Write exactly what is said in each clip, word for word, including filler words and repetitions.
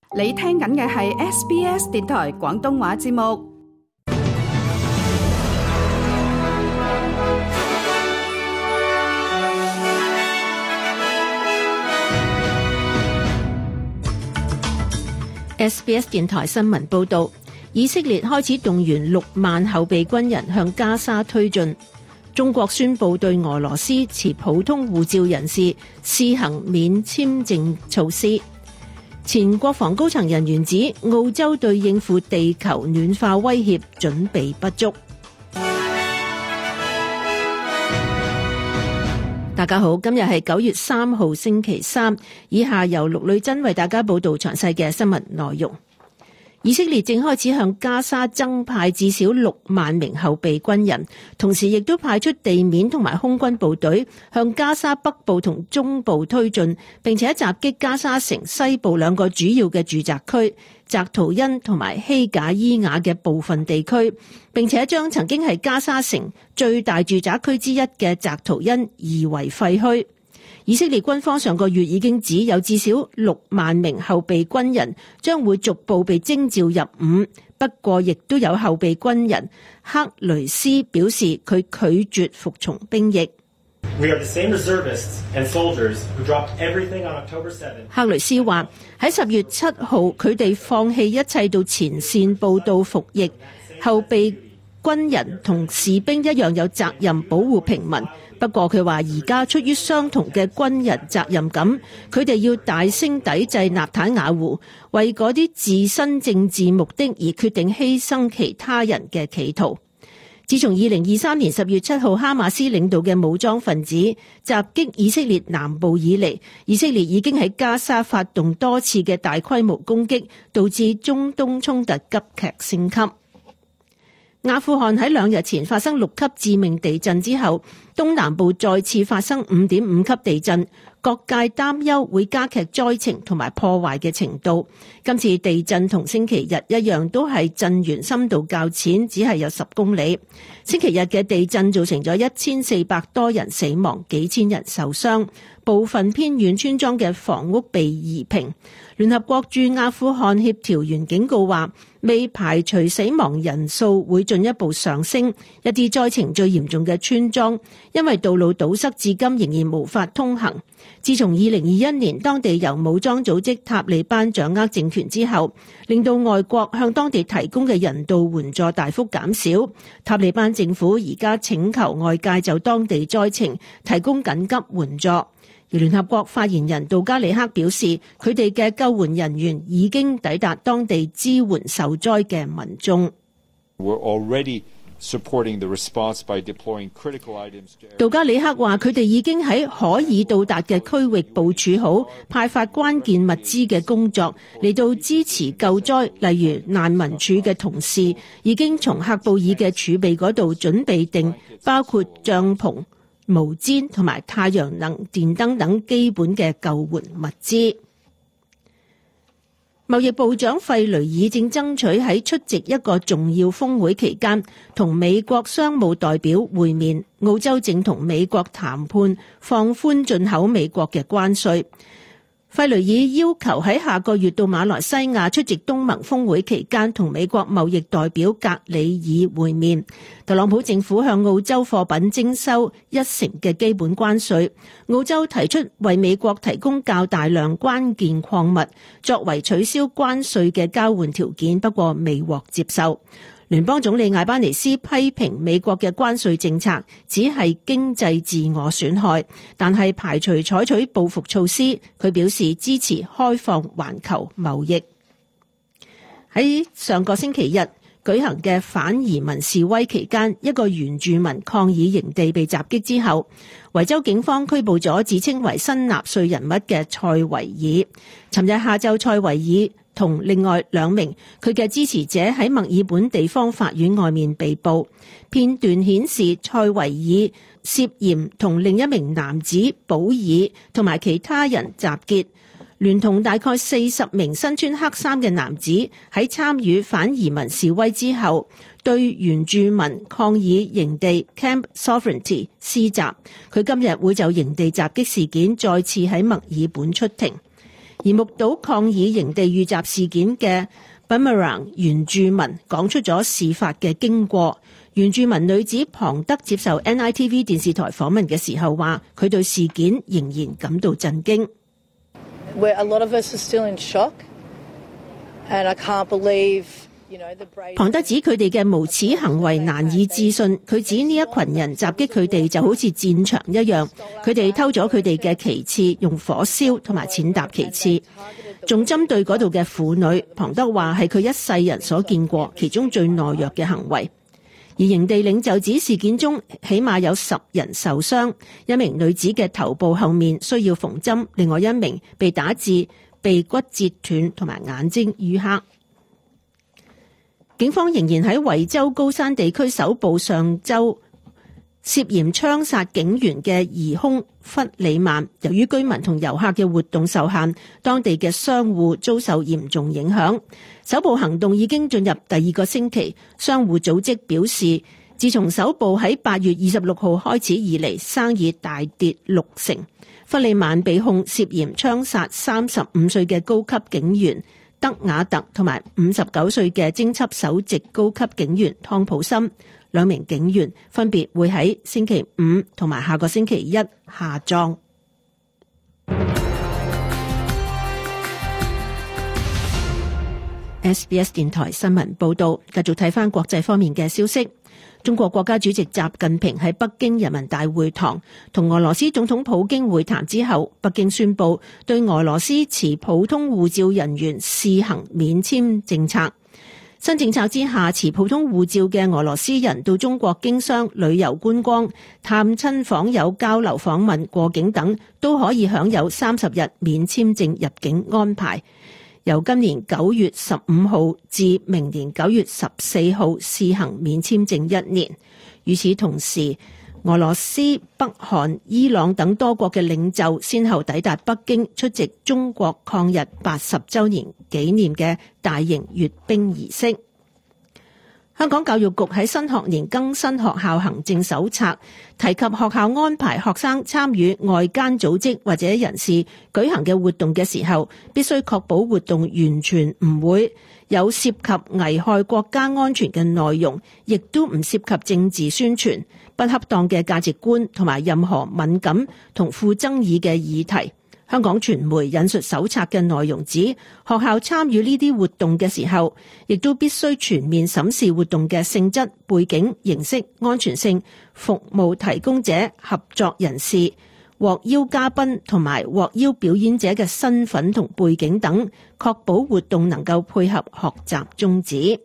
你聽緊嘅係 S B S 電台廣東話節目。 S B S 電台新聞報道，以色列開始動員六萬後備軍人向加沙推進。中國宣布對俄羅斯持普通護照人士試行免簽證措施。前國防高層人員指，澳洲對應付地球暖化威脅準備不足。大家好，今日係九月三號星期三，以下由陸女珍為大家報道詳細嘅新聞內容。以色列正開始向加沙增派至少六萬名後備軍人，同時亦都派出地面同埋空軍部隊向加沙北部同中部推進，並且襲擊加沙城西部兩個主要嘅住宅區澤圖因同埋希賈伊亞嘅部分地區，並且將曾經係加沙城最大住宅區之一嘅澤圖因夷為廢墟。以色列軍方上個月已經指有至少六萬名後備軍人將會逐步被徵召入伍，不過亦都有後備軍人克雷斯表示佢拒絕服從兵役。 We are the same reservists and soldiers who dropped everything on October seventh. 克雷斯話喺十月七號佢哋放棄一切到前線報到服役，後備軍人同士兵一樣有責任保護平民。不過佢話而家出於相同嘅軍人責任感，佢哋要大聲抵制納坦雅胡為嗰啲自身政治目的而決定犧牲其他人嘅企圖。自從二零二三年十月七號哈馬斯領導嘅武裝分子襲擊以色列南部以嚟，以色列已經喺加沙發動多次嘅大規模攻擊，導致中東衝突急劇升級。阿富汗喺兩日前發生六級致命地震之後，東南部再次發生五點五級地震，各界擔憂會加劇災情同埋破壞嘅程度。今次地震同星期日一樣，都係震源深度較淺，只係有十公里。星期日嘅地震造成咗一千四百多人死亡，幾千人受傷，部分偏遠村莊嘅房屋被夷平。聯合國駐阿富汗協調員警告話，未排除死亡人數會進一步上升。一啲災情最嚴重嘅村莊，因為道路堵塞至今仍然無法通行。自從二零二一年當地由武裝組織塔利班掌握政權之後，令到外國向當地提供嘅人道援助大幅減少。塔利班政府而家請求外界就當地災情提供緊急援助。而聯合國發言人杜加里克表示，佢哋嘅救援人員已經抵達當地支援受災嘅民眾。 We're already supporting the response by deploying critical items to areas. 杜加里克話，佢哋已經喺可以到達嘅區域部署好派發關鍵物資嘅工作，嚟到支持救災。例如難民署嘅同事已經從喀布爾嘅儲備嗰度準備定包括帳篷、毛氈同埋太陽能電燈等基本嘅救援物資。貿易部長費雷爾正爭取喺出席一個重要峰會期間同美國商務代表會面。澳洲正同美國談判放寬進口美國嘅關稅。費雷爾要求喺下個月到馬來西亞出席東盟峰會期間同美國貿易代表格里爾會面。特朗普政府向澳洲貨品徵收一成嘅基本關稅，澳洲提出為美國提供較大量關鍵礦物作為取消關稅嘅交換條件，不過未獲接受。聯邦總理艾巴尼斯批評美國嘅關稅政策只係經濟自我損害，但係排除採取報復措施。佢表示支持開放環球貿易。喺上個星期日舉行嘅反移民示威期間，一個原住民抗議營地被襲擊之後，維州警方拘捕咗自稱為新納粹人物嘅塞維爾。尋日下晝，塞維爾同另外兩名佢嘅支持者喺墨爾本地方法院外面被捕。片段顯示塞維爾涉嫌同另一名男子保爾同埋其他人集結，聯同大概四十名身穿黑衫嘅男子喺參與反移民示威之後，對原住民抗議營地 Camp Sovereignty 施襲。佢今日會就營地襲擊事件再次喺墨爾本出庭。 而目睹抗議營地遇襲事件嘅 Boomerang 原住民講出咗事發嘅經過。原住民女子龐德接受 N I T V 電視台訪問嘅時候話，佢對事件仍然感到震驚。 Where a lot of us are still in shock, and I can't believe, you know, the brave. 龐德指佢哋嘅無恥行為難以置信，佢指呢一群人襲擊佢哋就好似戰場一樣，佢哋偷咗佢哋嘅旗幟，用火燒同埋踐踏旗幟，仲針對嗰度嘅婦女。龐德話係佢一世人所見過其中最懦弱嘅行為。而營地領袖指事件中起碼有十人受傷，一名女子嘅頭部後面需要縫針，另外一名被打至鼻骨折斷同埋眼睛淤黑。警方仍然喺維州高山地區搜捕上週涉嫌槍殺警員嘅疑兇弗里曼。由於居民同遊客嘅活動受限，當地嘅商戶遭受嚴重影響。搜捕行動已經進入第二個星期，商戶組織表示，自從搜捕喺八月二十六號開始以嚟，生意大跌六成。弗里曼被控涉嫌槍殺三十五歲嘅高級警員德瓦特同埋五十九歲嘅偵緝首席高級警員湯普森。兩名警員分別會喺星期五同埋下個星期一下葬。S B S 電台新聞報道，繼續睇返國際方面嘅消息。中國國家主席習近平喺北京人民大會堂同俄羅斯總統普京會談之後，北京宣布對俄羅斯持普通護照人員試行免簽政策。新政策之下，持普通護照嘅俄羅斯人到中國經商、旅遊觀光、探親訪友、交流訪問、過境等，都可以享有三十日免簽證入境安排。由今年九月十五號至明年九月十四號試行免簽證一年。與此同時，俄羅斯、北韓、伊朗等多國嘅領袖先後抵達北京出席中國抗日八十週年紀念嘅大型閱兵儀式。香港教育局喺新學年更新學校行政手冊，提及學校安排學生參與外間組織或者人士舉行嘅活動嘅時候，必須確保活動完全唔會有涉及危害國家安全嘅內容，亦都唔涉及政治宣傳、不恰當嘅價值觀同埋任何敏感同富爭議嘅議題。香港傳媒引述手冊嘅內容指，學校參與呢啲活動嘅時候，亦都必須全面審視活動嘅性質、背景、形式、安全性、服務提供者、合作人士、獲邀嘉賓同埋獲邀表演者嘅身份同背景等，確保活動能夠配合學習宗旨。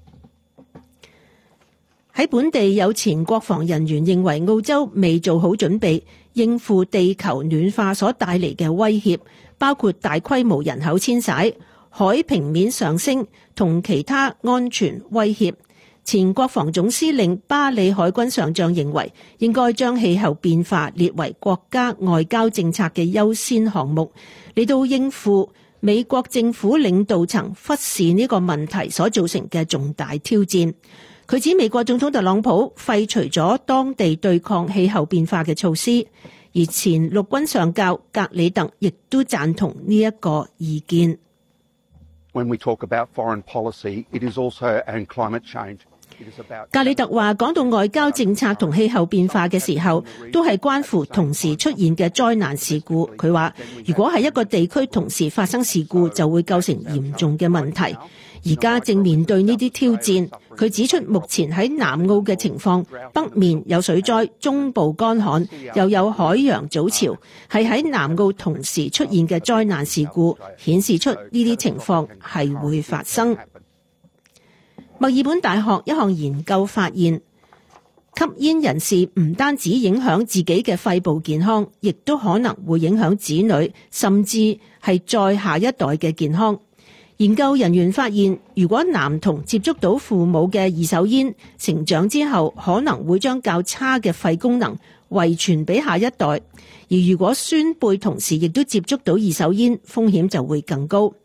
喺本地有前國防人員認為澳洲未做好準備應付地球暖化所帶嚟嘅威脅，包括大規模人口遷徙、海平面上升同其他安全威脅。前國防總司令巴里海軍上將認為，應該將氣候變化列為國家外交政策嘅優先項目，嚟到應付美國政府領導層忽視呢個問題所造成嘅重大挑戰。佢指美國總統特朗普廢除咗當地對抗氣候變化嘅措施，而前陸軍上校格里特亦都贊同呢一個意見。 When we talk about foreign policy, it is also and climate change. 格里特話，講到外交政策同氣候變化嘅時候，都係關乎同時出現嘅災難事故。佢話，如果係一個地區同時發生事故，就會構成嚴重嘅問題。而家正面對呢啲挑戰。佢指出，目前喺南澳嘅情況，北面有水災，中部乾旱，又有海洋早潮，係喺南澳同時出現嘅災難事故，顯示出呢啲情況係會發生。墨爾本大學一項研究發現，吸煙人士唔單止影響自己嘅肺部健康，亦都可能會影響子女，甚至係再下一代嘅健康。研究人員發現，如果男童接觸到父母嘅二手煙，成長之後可能會將較差嘅肺功能遺傳俾下一代；而如果孫輩同時亦都接觸到二手煙，風險就會更高。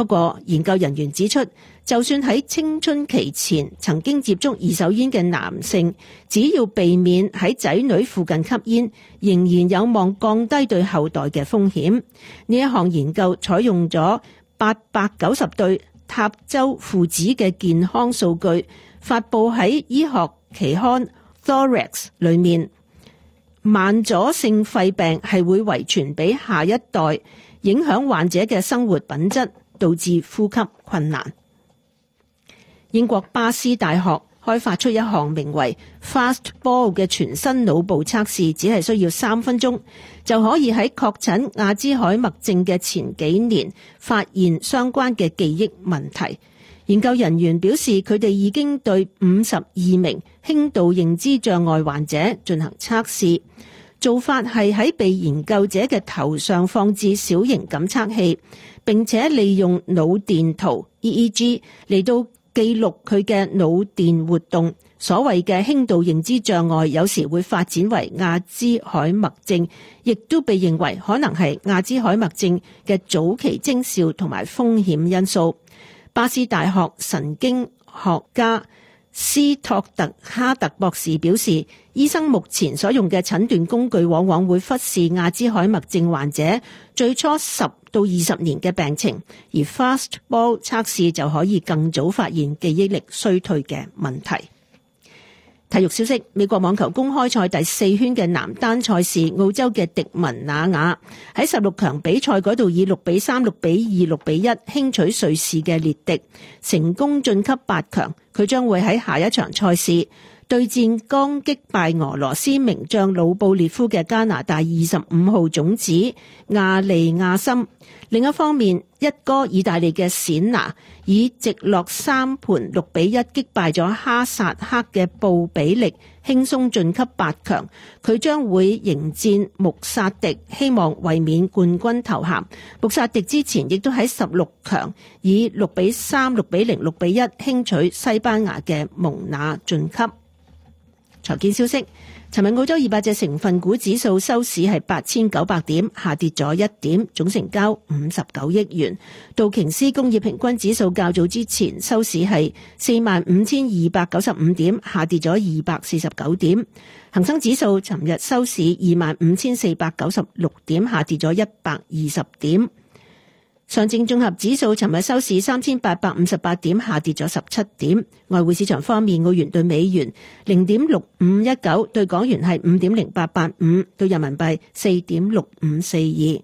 不過研究人員指出，就算喺青春期前曾經接觸二手煙嘅男性，只要避免喺仔女附近吸煙，仍然有望降低對後代嘅風險。呢一項研究採用咗八百九十對塔州父子嘅健康數據，發布喺醫學期刊 Thorax 裏面。慢阻性肺病係會遺傳俾下一代，影響患者嘅生活品質，導致呼吸困難。英國巴斯大學開發出一項名為 Fastball 嘅全新腦部測試，只係需要三分鐘就可以喺確診阿茲海默症嘅前幾年發現相關嘅記憶問題。研究人員表示，佢哋已經對五十二名輕度認知障礙患者進行測試，做法係喺被研究者嘅頭上放置小型感測器，並且利用腦電圖 E E G 嚟到記錄佢嘅腦電活動。所謂嘅輕度認知障礙有時會發展為阿茲海默症，亦都被認為可能係阿茲海默症嘅早期徵兆同埋風險因素。巴斯大學神經學家斯托特哈特博士表示，醫生目前所用嘅診斷工具往往會忽視阿茲海默症患者最初十到二十年嘅病情，而 Fastball 測試就可以更早發現記憶力衰退嘅問題。體育消息，美國網球公開賽第四圈嘅男單賽事，澳洲嘅迪文那雅喺十六強比賽嗰度以六比三、六比二、六比一輕取瑞士嘅列迪，成功晉級八強。佢將會喺下一場賽事對戰剛擊敗俄羅斯名將魯布列夫嘅加拿大二十五號種子亞利亞森。另一方面，一哥意大利嘅冼拿以直落三盤六比一擊敗咗哈薩克嘅布比力，輕鬆晉級八強。佢將會迎戰穆薩迪，希望衛冕冠軍頭銜。穆薩迪之前亦都喺十六強以六比三、六比零、六比一輕取西班牙嘅蒙那晉級。財經消息，尋日澳洲二百隻成分股指數收市係八千九百點，下跌咗一點，總成交五十九億元。道瓊斯工業平均指數較早之前收市係四萬五千二百九十五點，下跌咗二百四十九點。恒生指數尋日收市二萬五千四百九十六點，下跌咗一百二十點。上證綜合指數尋日收市三千八百五十八點，下跌咗十七點。外匯市場方面，澳元對美元零點六五一九，對港元係五點零八八五，對人民幣四點六五四二。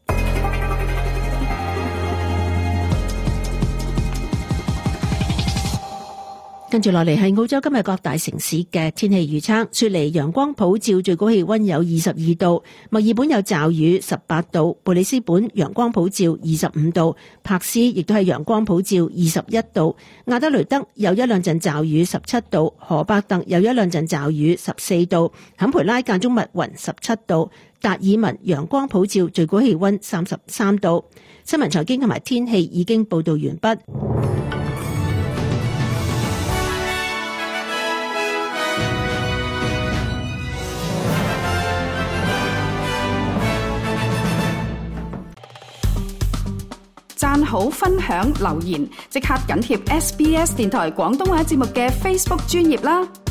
跟住落嚟係澳洲今日各大城市嘅天氣預測。雪梨陽光普照，最高氣溫有二十二度；墨爾本有驟雨，十八度；布里斯本陽光普照，二十五度；柏斯亦都係陽光普照，二十一度；亞德雷德有一兩陣驟雨，十七度；荷伯特有一兩陣驟雨，十四度；坎培拉間中密雲，十七度；達爾文陽光普照，最高氣溫三十三度。新聞財經同埋天氣已經報道完畢。 讚好、分享、留言，即刻緊貼 S B S 電台廣東話節目嘅 Facebook 專頁啦！